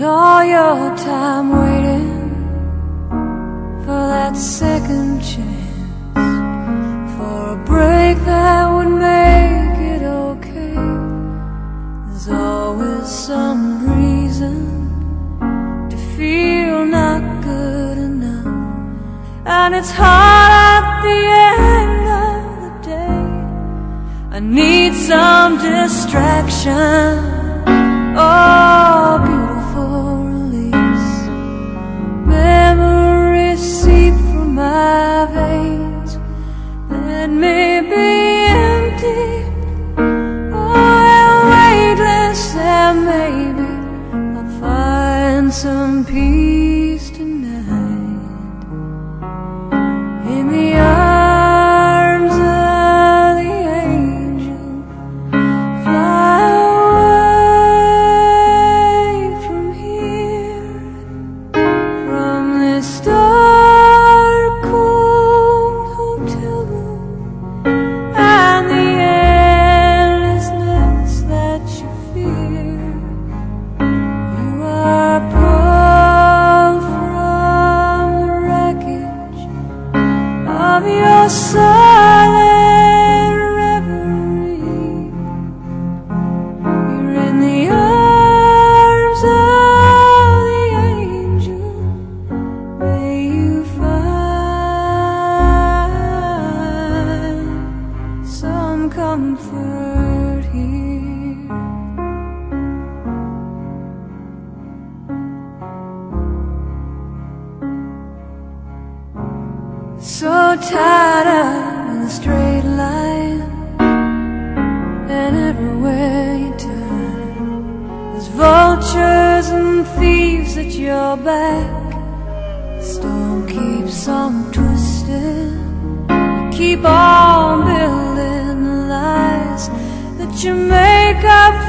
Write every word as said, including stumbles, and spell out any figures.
all your time waiting for that second chance, for a break that would make it okay. There's always some reason to feel not good enough, and it's hard at the end of the day. I need some distraction, oh, beautiful release. Memories seep through my veins, let me be empty, oh, and weightless, and maybe I'll find some peace tonight in the arms of the angel. Fly away from here, from this dark, cold hotel room, and the endlessness that you fear. You are pulled from the wreckage of your silent reverie. You're in the arms of the angel. May you find some comfort here. So tired of the straight line, and everywhere you turn there's vultures and thieves at your back. The storm keeps on twisting, you keep on building the lies that you make up